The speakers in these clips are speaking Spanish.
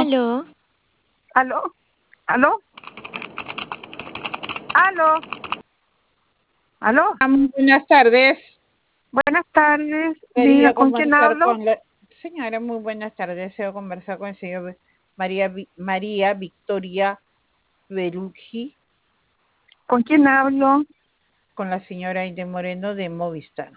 Aló, ¿Aló? ¿Aló? ¿Aló? ¿Aló? Muy buenas tardes. Buenas tardes. Diga, Quería ¿con quién conversar hablo? con la señora. Muy buenas tardes. Deseo conversar con el señor María Victoria Berugi, ¿Con quién hablo? con la señora Aide Moreno de Movistar.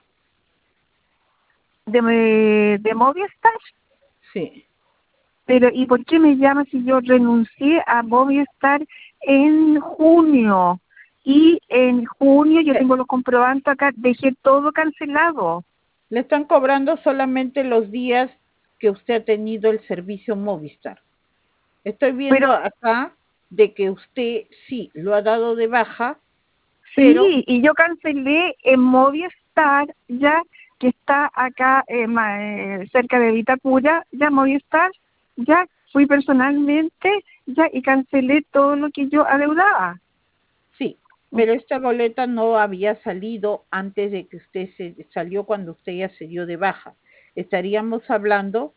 ¿De Movistar? Sí. Pero, ¿y por qué me llama si yo renuncié a Movistar en junio? Y en junio yo tengo los comprobantes acá, dejé todo cancelado. Le están cobrando solamente los días que usted ha tenido el servicio Movistar. Estoy viendo Pero acá de que usted sí lo ha dado de baja, pero sí, y yo cancelé en Movistar, ya que está acá cerca de Vitacura, ya Movistar, ya fui personalmente, ya y cancelé todo lo que yo adeudaba. sí, pero esta boleta no había salido antes de que usted salió cuando usted ya se dio de baja. Estaríamos hablando,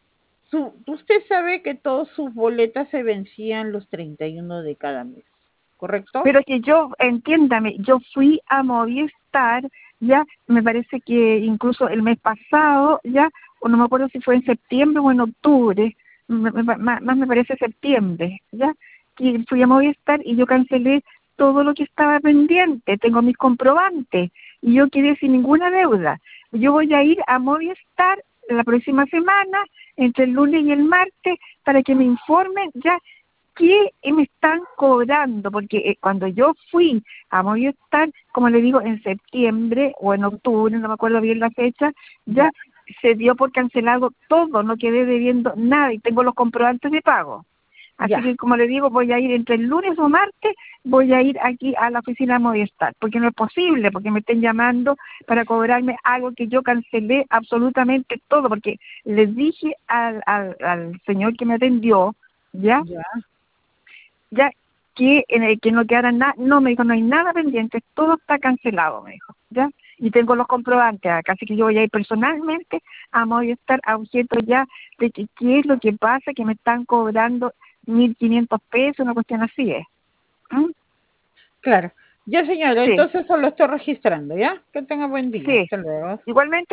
usted sabe que todas sus boletas se vencían los 31 de cada mes, ¿correcto? Pero que yo, entiéndame, yo fui a Movistar, ya me parece que incluso el mes pasado, ya, o no me acuerdo si fue en septiembre o en octubre, más me parece septiembre, ya, que fui a Movistar y yo cancelé todo lo que estaba pendiente, tengo mis comprobantes y yo quedé sin ninguna deuda. Yo voy a ir a Movistar la próxima semana, entre el lunes y el martes, para que me informen ya qué me están cobrando, porque cuando yo fui a Movistar, como le digo, en septiembre o en octubre, no me acuerdo bien la fecha, ya se dio por cancelado todo, no quedé debiendo nada y tengo los comprobantes de pago. Así que, como le digo, voy a ir entre el lunes o martes, voy a ir aquí a la oficina de Movistar, porque no es posible, porque me estén llamando para cobrarme algo que yo cancelé absolutamente todo, porque les dije al señor que me atendió, ¿ya? Ya que en el que no quedara nada, no me dijo, no hay nada pendiente, todo está cancelado, me dijo, ya, y tengo los comprobantes acá, así que yo voy a ir personalmente a Movistar a objeto ya de que qué es lo que pasa, que me están cobrando 1.500 pesos, una cuestión así es. ¿Mm? Claro. Ya, señora, Sí, entonces solo estoy registrando, ¿ya? Que tenga buen día. sí, Hasta luego. igualmente.